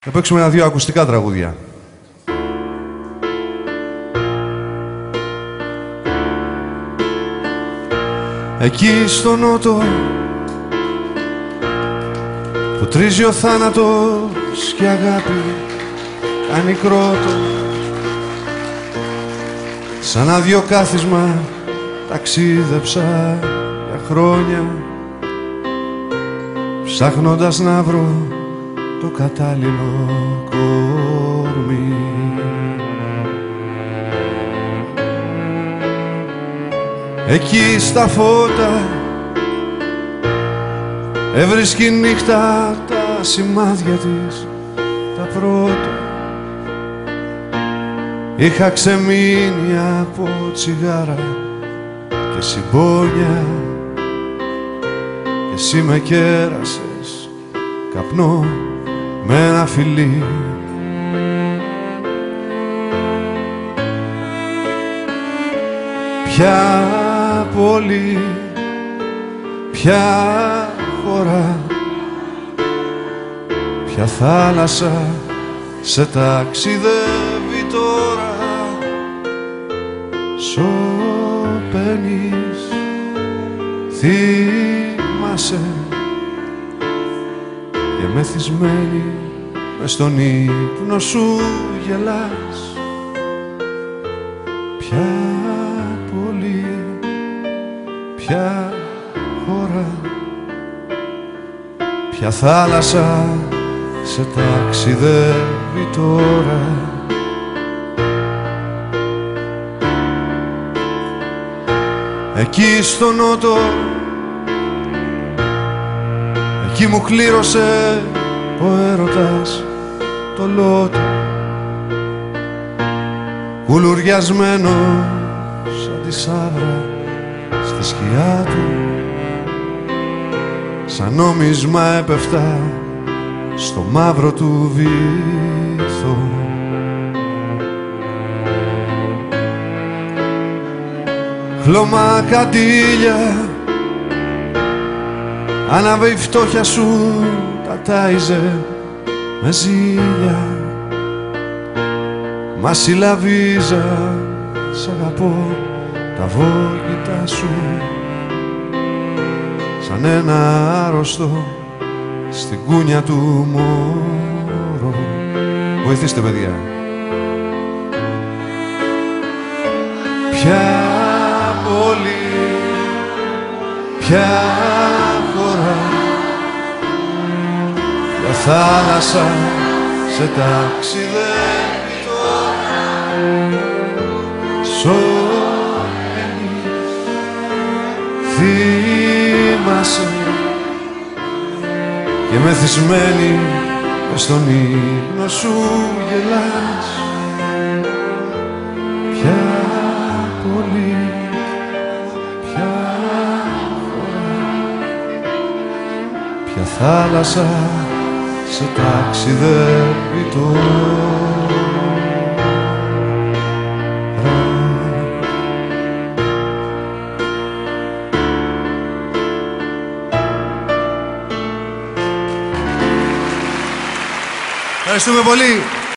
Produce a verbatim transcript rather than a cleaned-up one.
Θα παίξουμε ένα-δύο ακουστικά τραγούδια. Εκεί στο νότο που τρίζει ο θάνατος και αγάπη κάνει κρότο, σαν άδειο κάθισμα ταξίδεψα για χρόνια, ψάχνοντας να βρω το κατάλληλο κορμί. Εκεί στα φώτα έβρισκε η νύχτα τα σημάδια της τα πρώτα. Είχα ξεμείνει από τσιγάρα και συμπόνια και εσύ με κέρασες καπνό με ένα φιλί. Ποια πόλη, ποια χώρα, ποια θάλασσα σε ταξιδεύει τώρα. Σωπαίνεις, θυμάσαι και μεθυσμένη μες στον ύπνο σου γελάς. Ποια πόλη, ποια χώρα, ποια θάλασσα σε ταξιδεύει τώρα. Εκεί στο νότο, εκεί μου κλήρωσε ο έρωτας το λότο, κουλουριασμένο σαν τη σάβρα στη σκιά του, σαν νόμισμα έπεφτα στο μαύρο του βύθο. Χλώμα καντήλια, άναβε η φτώχεια σου, τα τάιζε με ζήλια. Μα συλλαβίζα, σ' αγαπώ, τα βόγητα σου, σαν ένα άρρωστο στην κούνια του μωρό. Βοηθήστε παιδιά. Ποια πόλη, ποια χώρα, ποια θάλασσα σε ταξιδεύει τώρα. Σωπαίνεις, θυμάσαι και μεθυσμένη μες στον ύπνο σου γελάς. Ποια πόλη, ποια χώρα, ποια θάλασσα σε ταξιδεύει τώρα. Ευχαριστούμε πολύ.